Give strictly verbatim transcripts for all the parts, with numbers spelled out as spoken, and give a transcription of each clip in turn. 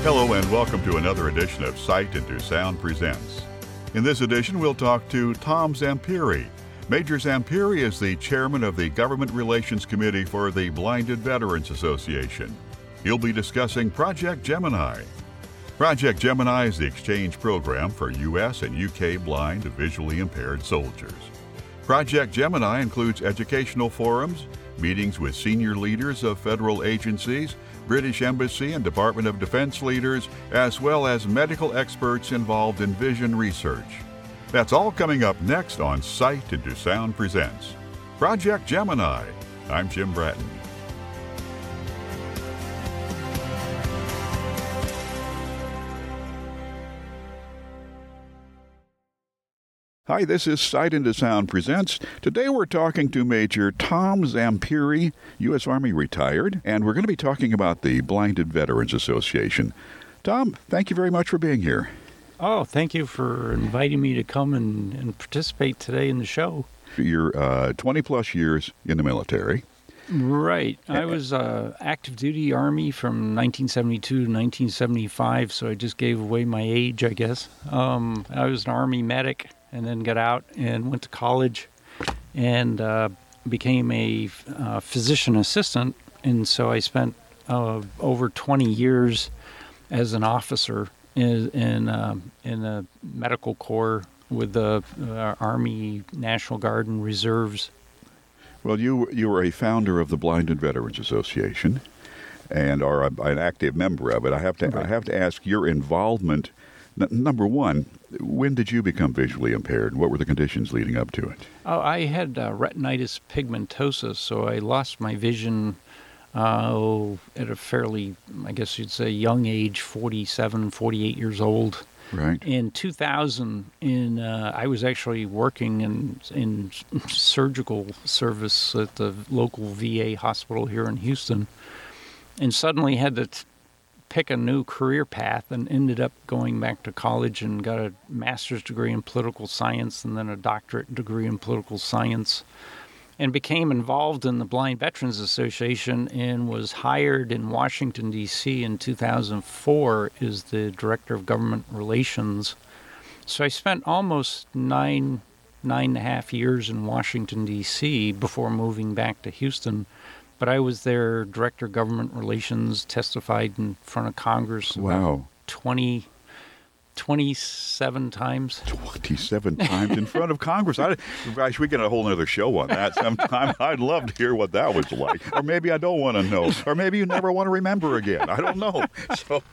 Hello and welcome to another edition of Sight into Sound Presents. In this edition, we'll talk to Tom Zampiri. Major Zampiri is the chairman of the Government Relations Committee for the Blinded Veterans Association. He'll be discussing Project Gemini. Project Gemini is the exchange program for U S and U K blind and visually impaired soldiers. Project Gemini includes educational forums, meetings with senior leaders of federal agencies, British Embassy and Department of Defense leaders, as well as medical experts involved in vision research. That's all coming up next on Sight into Sound Presents Project Gemini. I'm Jim Bratton. Hi, this is Sight into Sound Presents. Today we're talking to Major Tom Zampiri, U S Army retired, and we're going to be talking about the Blinded Veterans Association. Tom, thank you very much for being here. Oh, thank you for inviting me to come and, and participate today in the show. You're uh, twenty-plus years in the military. Right. I was uh, active duty Army from nineteen seventy-two to nineteen seventy-five, so I just gave away my age, I guess. Um, I was an Army medic and then got out and went to college and uh, became a uh, physician assistant. And so I spent uh, over twenty years as an officer in in, uh, in the medical corps with the uh, Army National Guard and Reserves. Well, you you were a founder of the Blinded Veterans Association and are a, an active member of it. I have to Right. I have to ask your involvement. N- number one, when did you become visually impaired, and what were the conditions leading up to it? Oh, I had uh, retinitis pigmentosa, so I lost my vision uh, at a fairly, I guess you'd say, young age, forty-seven, forty-eight years old. Right. In two thousand, in uh, I was actually working in in surgical service at the local V A hospital here in Houston, and suddenly had to t- pick a new career path, and ended up going back to college and got a master's degree in political science and then a doctorate degree in political science, and became involved in the Blind Veterans Association and was hired in Washington, D C in two thousand four as the Director of Government Relations. So I spent almost nine, nine and a half years in Washington, D C before moving back to Houston. But I was their Director of Government Relations, testified in front of Congress about Wow. twenty, twenty-seven times. twenty-seven times in front of Congress. I, gosh, we get a whole other show on that sometime. I'd love to hear what that was like. Or maybe I don't want to know. Or maybe you never want to remember again. I don't know. So,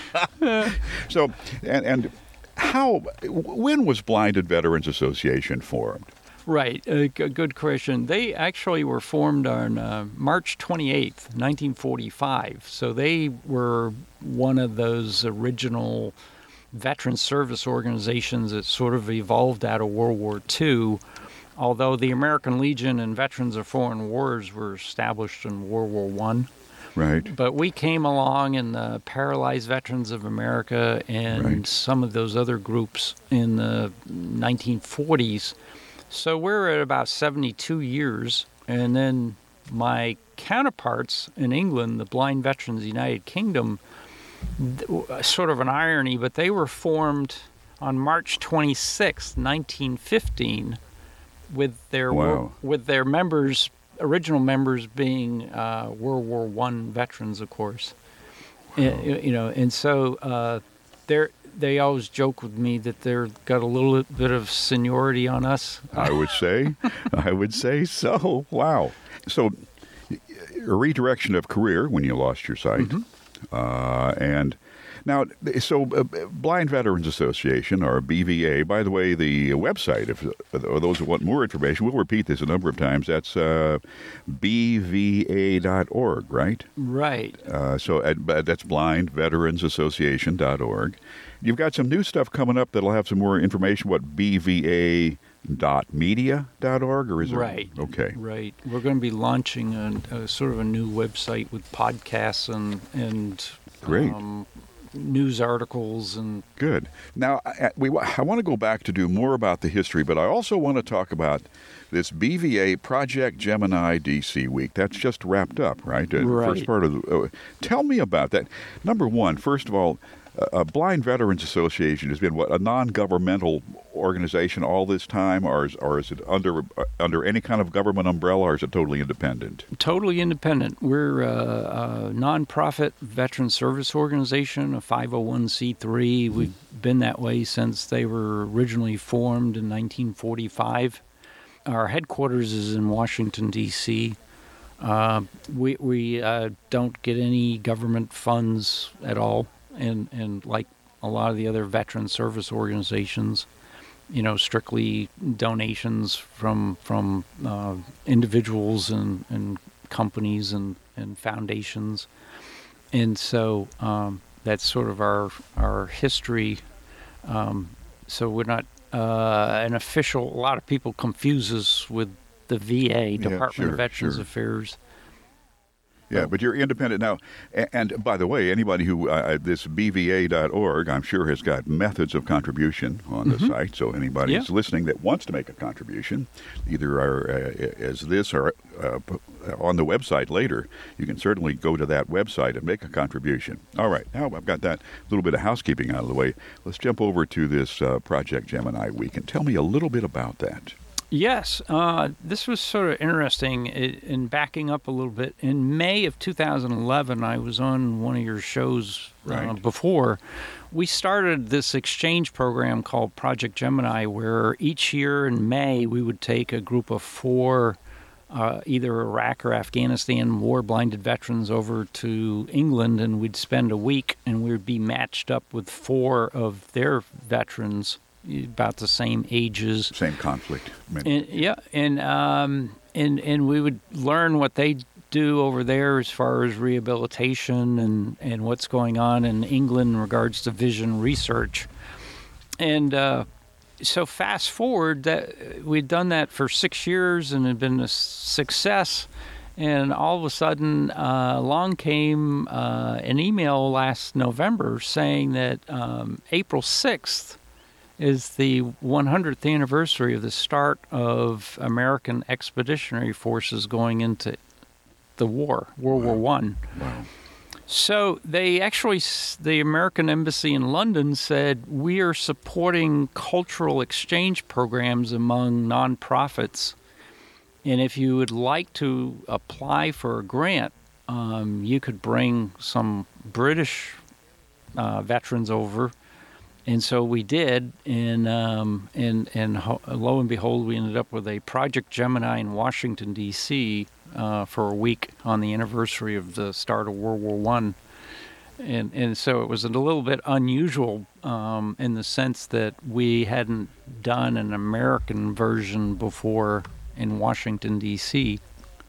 so and, and how, when was Blinded Veterans Association formed? Right, a g- good question. They actually were formed on uh, March twenty-eighth, nineteen forty-five. So they were one of those original veteran service organizations that sort of evolved out of World War Two, although the American Legion and Veterans of Foreign Wars were established in World War One. Right. But we came along in the Paralyzed Veterans of America and Right. some of those other groups in the nineteen forties. So we're at about seventy-two years, and then my counterparts in England, the Blind Veterans United Kingdom, th- sort of an irony, but they were formed on March twenty-sixth, nineteen fifteen, with their Wow. with their members, original members being uh, World War One veterans, of course. Wow. Uh, you know, and so uh, they're. They always joke with me that they've got a little bit of seniority on us. I would say, I would say so. Wow. So, a redirection of career when you lost your sight, Mm-hmm. uh, and now, so uh, Blind Veterans Association, or B V A. By the way, the website, if uh, those who want more information, we'll repeat this a number of times. That's uh, B V A dot org, right? Right. Uh, so uh, that's blind veterans association dot org. You've got some new stuff coming up that'll have some more information. What, B V A dot media dot org, or is it? Right. Okay. Right. We're going to be launching a, a sort of a new website with podcasts and and Great. Um, news articles and. Good. Now, I, we, I want to go back to do more about the history, but I also want to talk about this B V A Project Gemini D C week. That's just wrapped up, right? Uh, Right. First part of the, uh, tell me about that. Number one, first of all, uh, Blind Veterans Association has been what, a non-governmental organization all this time, or is, or is it under uh, under any kind of government umbrella, or is it totally independent? Totally independent. We're a, a nonprofit veteran service organization, a five oh one c three. We've been that way since they were originally formed in nineteen forty-five. Our headquarters is in Washington, D C Uh, we we uh, don't get any government funds at all, and, and like a lot of the other veteran service organizations, you know, strictly donations from from uh, individuals and, and companies and, and foundations. And so um, that's sort of our our history. Um, so we're not uh, an official. A lot of people confuse us with the V A, Department sure, of Veterans sure. Affairs. Yeah, but you're independent now. And, and by the way, anybody who, uh, this B V A dot org, I'm sure has got methods of contribution on the Mm-hmm. site. So anybody Yeah. who's listening that wants to make a contribution, either our, uh, as this or uh, on the website later, you can certainly go to that website and make a contribution. All right, now I've got that little bit of housekeeping out of the way. Let's jump over to this uh, Project Gemini week and tell me a little bit about that. Yes, uh, this was sort of interesting. I- In backing up a little bit, in May of two thousand eleven, I was on one of your shows uh, Right. before. We started this exchange program called Project Gemini, where each year in May we would take a group of four, uh, either Iraq or Afghanistan war-blinded veterans over to England, and we'd spend a week, and we'd be matched up with four of their veterans about the same ages. Same conflict. Many- And, yeah, and um, and and we would learn what they do over there as far as rehabilitation and, and what's going on in England in regards to vision research. And uh, so fast forward, that we'd done that for six years and had been a success. And all of a sudden, uh, along came uh, an email last November saying that um, April sixth is the one hundredth anniversary of the start of American expeditionary forces going into the war, World War One. Wow. So they actually, the American Embassy in London said, we are supporting cultural exchange programs among nonprofits. And if you would like to apply for a grant, um, you could bring some British uh, veterans over. And so we did, and um, and and ho- lo and behold, we ended up with a Project Gemini in Washington, D C uh, for a week on the anniversary of the start of World War One. And and so it was a little bit unusual um, in the sense that we hadn't done an American version before in Washington, D C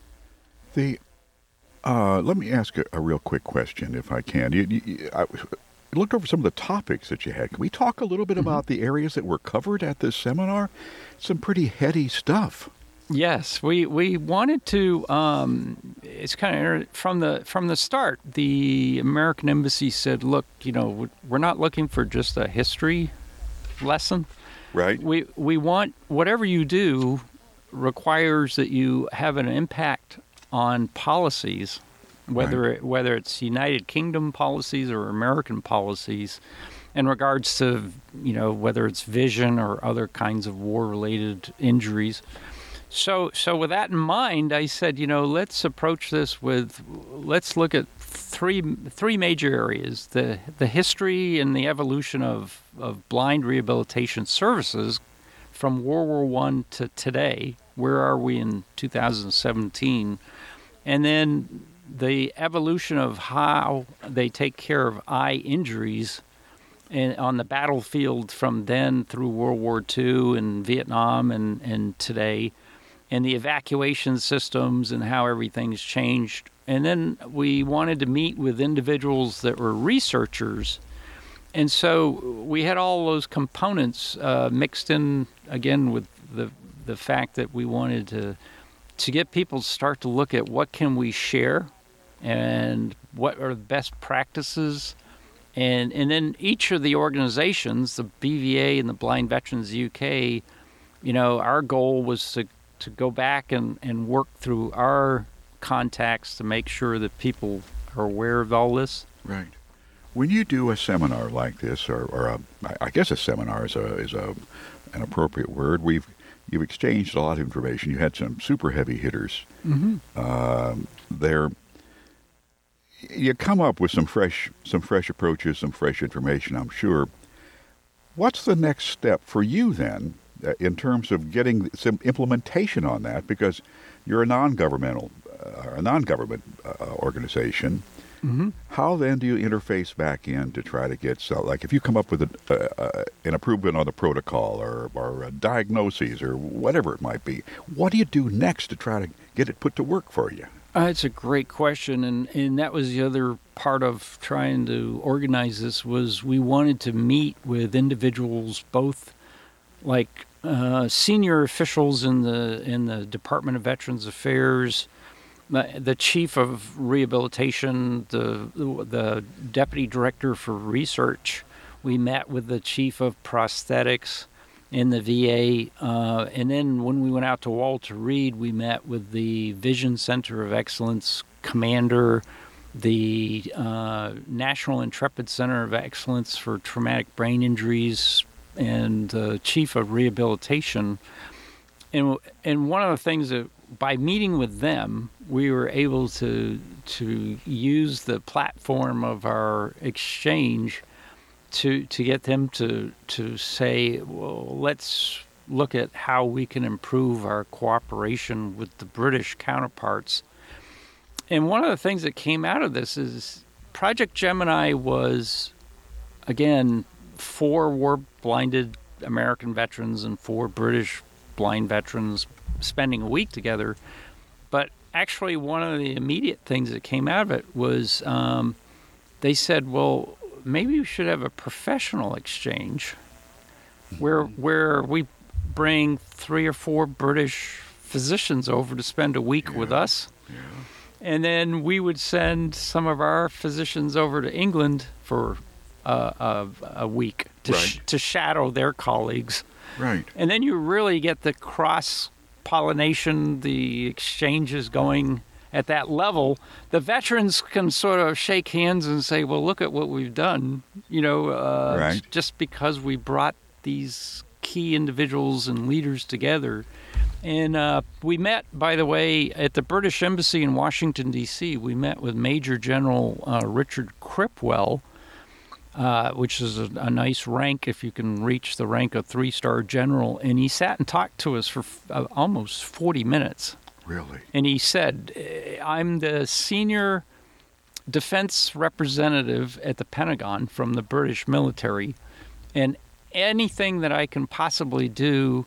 The uh, let me ask a, a real quick question, if I can. You, you, I looked over some of the topics that you had. Can we talk a little bit about the areas that were covered at this seminar? Some pretty heady stuff. Yes, we, we wanted to. Um, it's kind of from the from the start. The American Embassy said, "Look, you know, we're not looking for just a history lesson. Right. We we want whatever you do requires that you have an impact on policies, whether Right. it, whether it's United Kingdom policies or American policies, in regards to, you know, whether it's vision or other kinds of war-related injuries." So, so with that in mind, I said, you know, let's approach this with, let's look at three three major areas: the the history and the evolution of, of blind rehabilitation services from World War One to today. Where are we in two thousand seventeen? And then the evolution of how they take care of eye injuries and on the battlefield from then through World War Two and Vietnam and, and today, and the evacuation systems and how everything's changed. And then we wanted to meet with individuals that were researchers. And so we had all those components uh, mixed in, again, with the the fact that we wanted to to get people to start to look at what can we share and what are the best practices And and then each of the organizations, the B V A and the Blind Veterans U K, you know, our goal was to, to go back and, and work through our contacts to make sure that people are aware of all this. Right. When you do a seminar like this, or, or a, I guess a seminar is a is a an appropriate word. We've you've exchanged a lot of information. You had some super heavy hitters. Mm-hmm. Uh, there, you come up with some fresh some fresh approaches, some fresh information, I'm sure. What's the next step for you then, uh, in terms of getting some implementation on that? Because you're a non-governmental, uh, a non-government uh, organization. Mm-hmm. How then do you interface back in to try to get, so, like if you come up with a, uh, uh, an improvement on the protocol or, or uh, diagnoses or whatever it might be, what do you do next to try to get it put to work for you? Uh, it's a great question, and, and that was the other part of trying to organize this, was we wanted to meet with individuals, both like uh, senior officials in the in the Department of Veterans Affairs, the chief of rehabilitation, the the deputy director for research. We met with the chief of prosthetics in the V A, uh, and then when we went out to Walter Reed, we met with the Vision Center of Excellence commander, the uh, National Intrepid Center of Excellence for Traumatic Brain Injuries, and the chief of rehabilitation. And and one of the things that, by meeting with them, we were able to to use the platform of our exchange to to get them to to say, well, let's look at how we can improve our cooperation with the British counterparts. And one of the things that came out of this is Project Gemini was, again, four war-blinded American veterans and four British blind veterans spending a week together. But actually, one of the immediate things that came out of it was um, they said, well, maybe we should have a professional exchange where where we bring three or four British physicians over to spend a week yeah. with us. Yeah. And then we would send some of our physicians over to England for uh, a, a week to, right. sh- to shadow their colleagues. Right. And then you really get the cross-pollination, the exchanges going at that level. The veterans can sort of shake hands and say, well, look at what we've done, you know, uh, right. just because we brought these key individuals and leaders together. And uh, we met, by the way, at the British Embassy in Washington, D C We met with Major General uh, Richard Cripwell, uh, which is a, a nice rank if you can reach the rank of three-star general. And he sat and talked to us for uh, almost forty minutes. Really? And he said, I'm the senior defense representative at the Pentagon from the British military, and anything that I can possibly do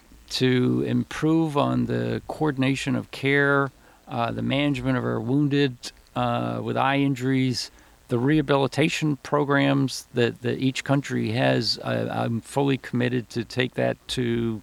to improve on the coordination of care, uh, the management of our wounded uh, with eye injuries, the rehabilitation programs that, that each country has, I, I'm fully committed to take that to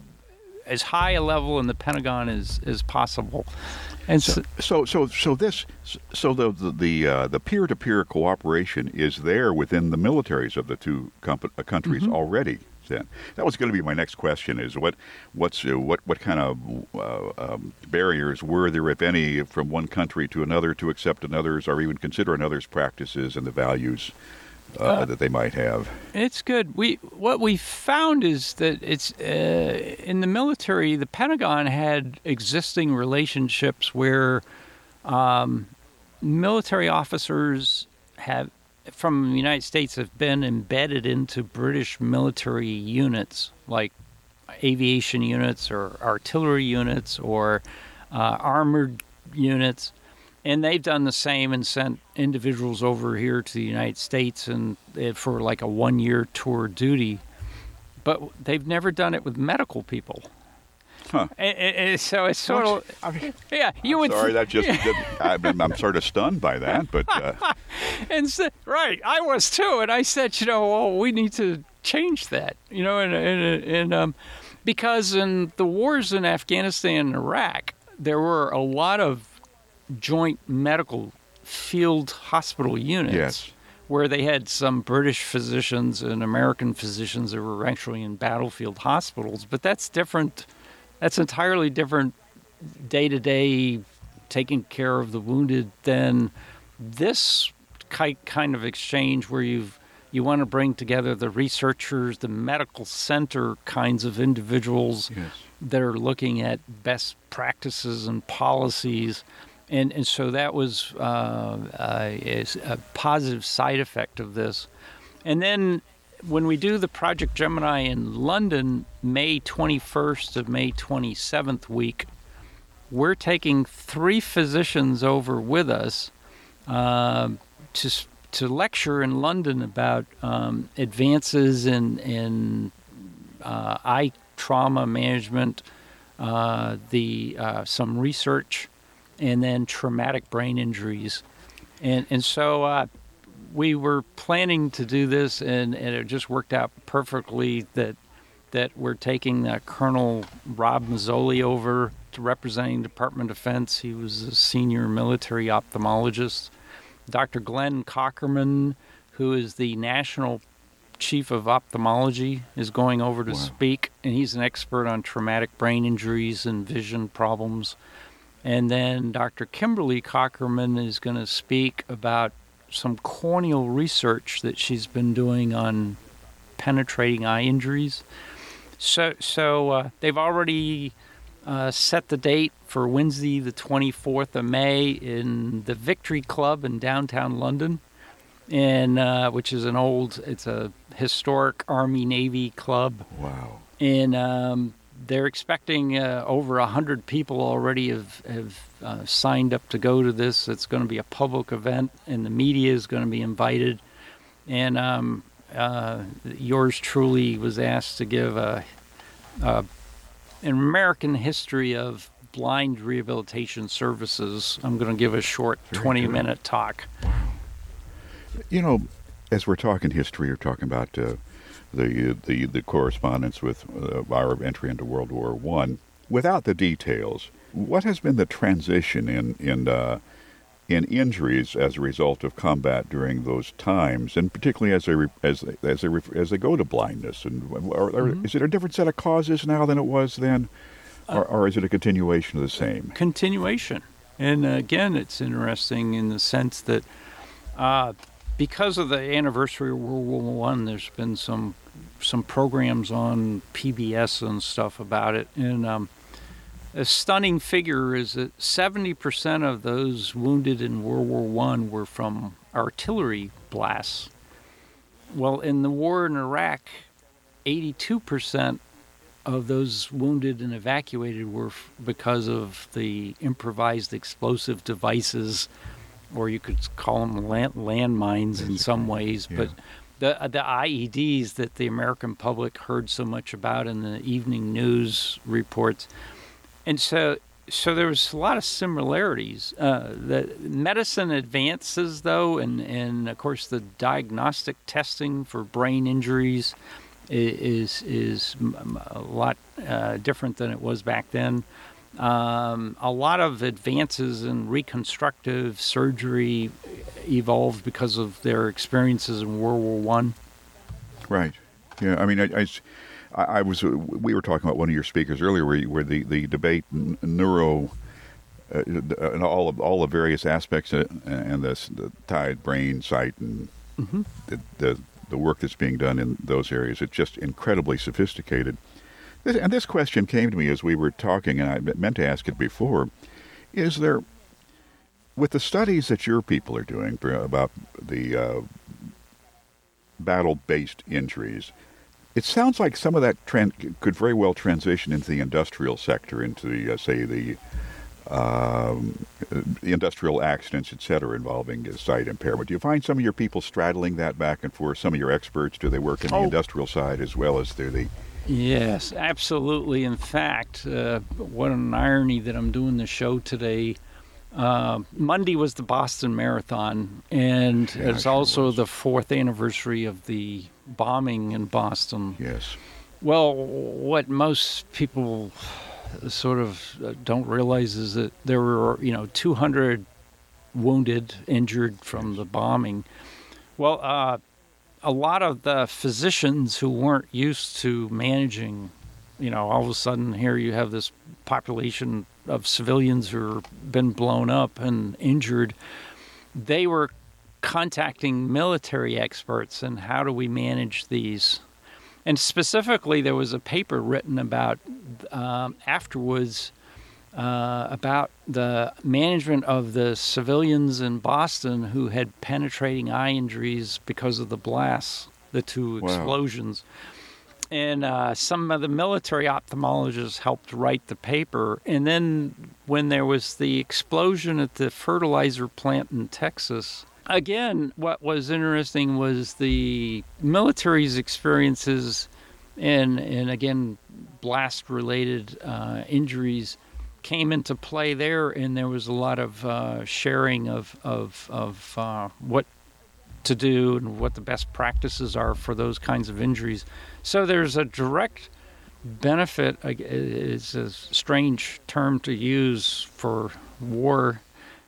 as high a level in the Pentagon as, as possible. And so, so, so, so this, so the the the, uh, the peer-to-peer cooperation is there within the militaries of the two comp- uh, countries mm-hmm. already. Then that was going to be my next question: is what what's uh, what what kind of uh, um, barriers were there, if any, from one country to another to accept another's or even consider another's practices and the values uh, uh, that they might have? It's good. We what we found is that it's uh, in the military. The Pentagon had existing relationships where um, military officers have. from the United States have been embedded into British military units like aviation units or artillery units or uh, armored units, and they've done the same and sent individuals over here to the United States and uh, for like a one-year tour duty, but they've never done it with medical people. Huh. And, and so it's sort of, I mean, yeah. You I'm would. Sorry, that just. I'm, I'm sort of stunned by that, but. Uh. and so, right, I was too, and I said, you know, well, we need to change that, you know, and and, and um, because in the wars in Afghanistan and Iraq, there were a lot of joint medical field hospital units. Yes. where they had some British physicians and American physicians that were actually in battlefield hospitals. But that's different. That's entirely different day-to-day taking care of the wounded than this kind of exchange where you've you want to bring together the researchers, the medical center kinds of individuals yes. that are looking at best practices and policies. And and so that was uh, a, a positive side effect of this. And then when we do the Project Gemini in London, May twenty-first of May twenty-seventh week, we're taking three physicians over with us uh, to to lecture in London about um, advances in in uh, eye trauma management, uh, the uh, some research, and then traumatic brain injuries, and and so uh, we were planning to do this, and, and it just worked out perfectly that that we're taking uh, Colonel Rob Mazzoli over to representing Department of Defense. He was a senior military ophthalmologist. Doctor Glenn Cockerman, who is the National Chief of Ophthalmology, is going over to wow. speak, and he's an expert on traumatic brain injuries and vision problems. And then Doctor Kimberly Cockerman is going to speak about some corneal research that she's been doing on penetrating eye injuries. So, so uh, they've already uh, set the date for Wednesday, the twenty-fourth of May, in the Victory Club in downtown London, and uh, which is an old, it's a historic Army Navy club. Wow! And um, they're expecting uh, over a hundred people already have have uh, signed up to go to this. It's going to be a public event, and the media is going to be invited. And um, uh, yours truly was asked to give a, a an American history of blind rehabilitation services. I'm going to give a short twenty-minute talk. Wow. You know, as we're talking history, you're talking about uh, the the the correspondence with uh, our entry into World War One. Without the details, what has been the transition in in uh, in injuries as a result of combat during those times, and particularly as they re- as they, as they re- as they go to blindness? And or, or, mm-hmm. is it a different set of causes now than it was then, or, or is it a continuation of the same? Continuation, and uh, again, it's interesting in the sense that. Uh, Because of the anniversary of World War One, there's been some some programs on P B S and stuff about it. And um, a stunning figure is that seventy percent of those wounded in World War One were from artillery blasts. Well, in the war in Iraq, eighty-two percent of those wounded and evacuated were f- because of the improvised explosive devices, or you could call them land, landmines in some ways, yeah. but the the I E Ds that the American public heard so much about in the evening news reports, and so so there was a lot of similarities. Uh, the medicine advances, though, and and of course the diagnostic testing for brain injuries is is a lot uh, different than it was back then. Um, a lot of advances in reconstructive surgery evolved because of their experiences in World War One. Right. Yeah. I mean, I, I, I was. Uh, we were talking about one of your speakers earlier, where, where the the debate n- neuro uh, and all of all the various aspects of, and the, the tide, brain, sight, and mm-hmm. the, the the work that's being done in those areas. It's just incredibly sophisticated. This, and this question came to me as we were talking, and I meant to ask it before. Is there, with the studies that your people are doing about the uh, battle-based injuries, it sounds like some of that trend could very well transition into the industrial sector, into the, uh, say, the um, industrial accidents, et cetera, involving uh, sight impairment. Do you find some of your people straddling that back and forth? Some of your experts, do they work in the oh. industrial side as well as through the... Yes, absolutely. In fact, uh, what an irony that I'm doing the show today. Uh, Monday was the Boston Marathon, and yeah, it's sure also was. the fourth anniversary of the bombing in Boston. Yes. Well, what most people sort of don't realize is that there were, you know, two hundred wounded, injured from the bombing. Well, uh, a lot of the physicians who weren't used to managing, you know, all of a sudden here you have this population of civilians who have been blown up and injured. They were contacting military experts and how do we manage these. And specifically, there was a paper written about um, afterwards uh, about the management of the civilians in Boston who had penetrating eye injuries because of the blasts, the two Wow. explosions. And uh, some of the military ophthalmologists helped write the paper. And then when there was the explosion at the fertilizer plant in Texas, again, what was interesting was the military's experiences and, and again, blast-related uh, injuries came into play there, and there was a lot of uh, sharing of, of, of uh, what to do and what the best practices are for those kinds of injuries. So there's a direct benefit. It's a strange term to use for war.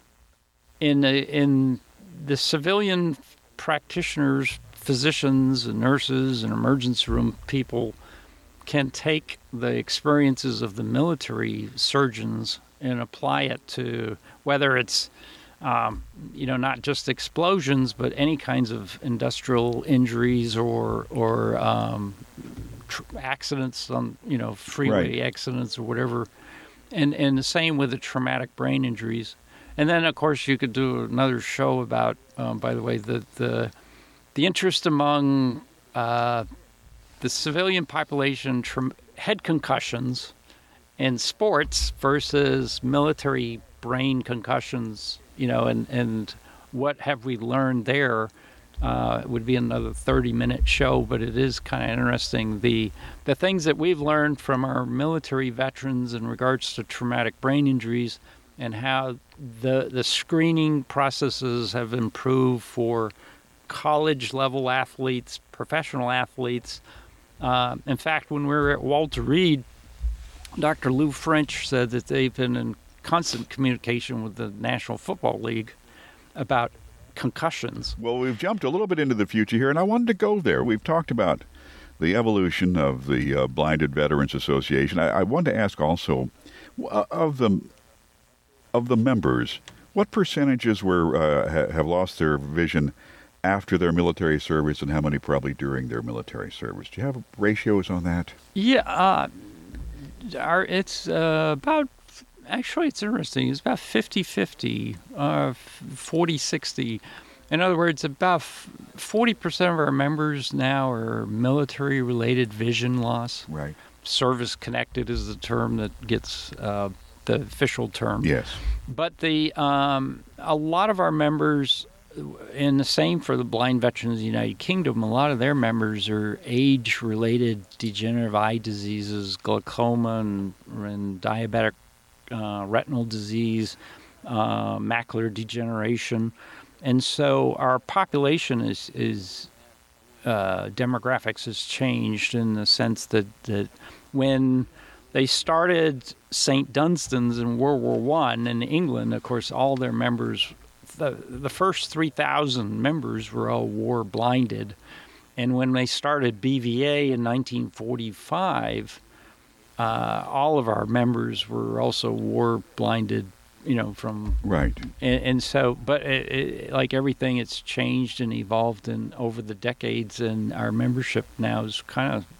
In the, in the civilian practitioners, physicians and nurses and emergency room people can take the experiences of the military surgeons and apply it to whether it's Um, you know, not just explosions, but any kinds of industrial injuries or or um, tr- accidents on, you know, freeway Right. accidents or whatever. And and the same with the traumatic brain injuries. And then, of course, you could do another show about, um, by the way, the the, the interest among uh, the civilian population, tra- head concussions in sports versus military brain concussions. You know, and, and what have we learned there uh, would be another thirty-minute show, but it is kind of interesting. The the things that we've learned from our military veterans in regards to traumatic brain injuries and how the the screening processes have improved for college-level athletes, professional athletes. Uh, in fact, when we were at Walter Reed, Doctor Lou French said that they've been in constant communication with the National Football League about concussions. Well, we've jumped a little bit into the future here, and I wanted to go there. We've talked about the evolution of the uh, Blinded Veterans Association. I, I wanted to ask also, uh, of the of the members, what percentages were uh, ha- have lost their vision after their military service, and how many probably during their military service? Do you have ratios on that? Yeah, uh, our, it's uh, about. Actually, it's interesting. It's about fifty-fifty, uh, forty sixty. In other words, about forty percent of our members now are military-related vision loss. Right. Service-connected is the term that gets uh, the official term. Yes. But the um, a lot of our members, and the same for the Blind Veterans of the United Kingdom, a lot of their members are age-related degenerative eye diseases, glaucoma and, and diabetic Uh, retinal disease, uh, macular degeneration, and so our population is is uh, demographics has changed in the sense that that when they started Saint Dunstan's in World War One in England, of course, all their members, the the first three thousand members were all war blinded, and when they started B V A in nineteen forty-five. Uh, all of our members were also war blinded, you know, from Right. and, and so, but it, it, like everything, it's changed and evolved in over the decades, and our membership now is kind of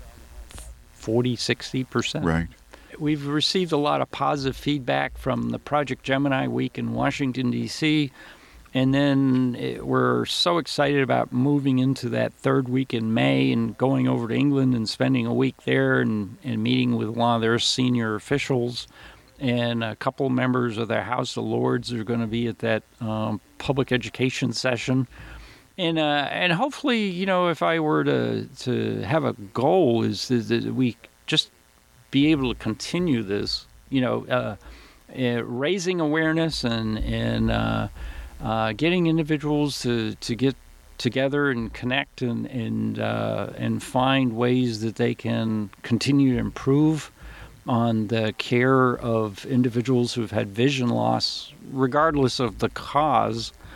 forty, sixty percent. Right. We've received a lot of positive feedback from the Project Gemini Week in Washington, D C, and then it, we're so excited about moving into that third week in May and going over to England and spending a week there and, and meeting with one of their senior officials. And a couple of members of the House of Lords are going to be at that um, public education session. And uh, and hopefully, you know, if I were to, to have a goal is, is that we just be able to continue this, you know, uh, uh, raising awareness and, and uh, uh, getting individuals to, to get together and connect and and, uh, and find ways that they can continue to improve on the care of individuals who've had vision loss, regardless of the cause.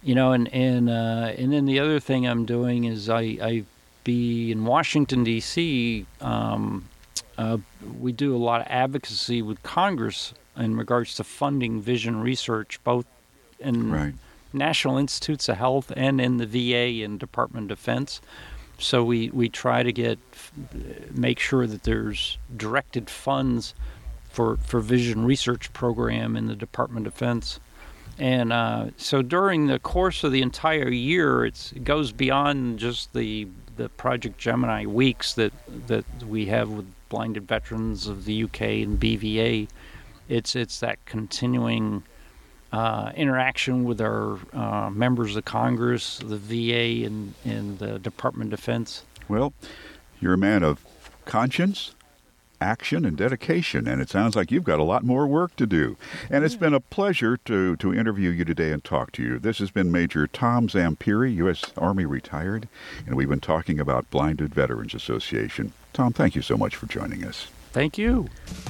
You know, and and uh, and then the other thing I'm doing is I I be in Washington D C. Um, uh, we do a lot of advocacy with Congress in regards to funding vision research, both in Right. National Institutes of Health and in the V A and Department of Defense. So we, we try to get make sure that there's directed funds for for vision research program in the Department of Defense. And uh, so during the course of the entire year, it's, it goes beyond just the the Project Gemini weeks that that we have with blinded veterans of the U K and B V A. It's it's that continuing uh, interaction with our uh, members of Congress, the V A, and, and the Department of Defense. Well, you're a man of conscience, action, and dedication, and it sounds like you've got a lot more work to do. And it's been a pleasure to, to interview you today and talk to you. This has been Major Tom Zampiri, U S Army retired, and we've been talking about Blinded Veterans Association. Tom, thank you so much for joining us. Thank you.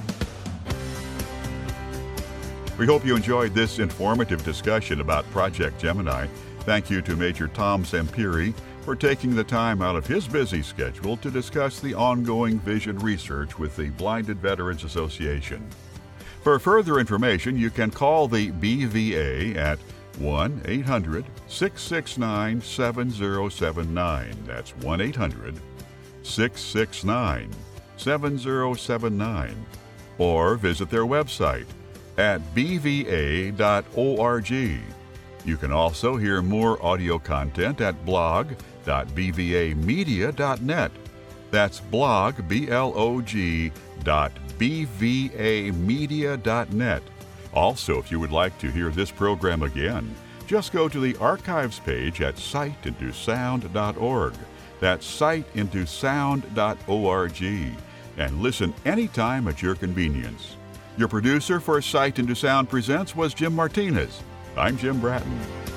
We hope you enjoyed this informative discussion about Project Gemini. Thank you to Major Tom Zampiri for taking the time out of his busy schedule to discuss the ongoing vision research with the Blinded Veterans Association. For further information, you can call the B V A at one eight hundred six six nine seven zero seven nine. That's one eight hundred six six nine seven zero seven nine. Or visit their website at b v a dot org. You can also hear more audio content at blog dot b v a media dot net. That's blog, B L O G, dot b v a media dot net. Also, if you would like to hear this program again, just go to the archives page at sight into sound dot org. That's sight into sound dot org. And listen anytime at your convenience. Your producer for Sight into Sound Presents was Jim Martinez. I'm Jim Bratton.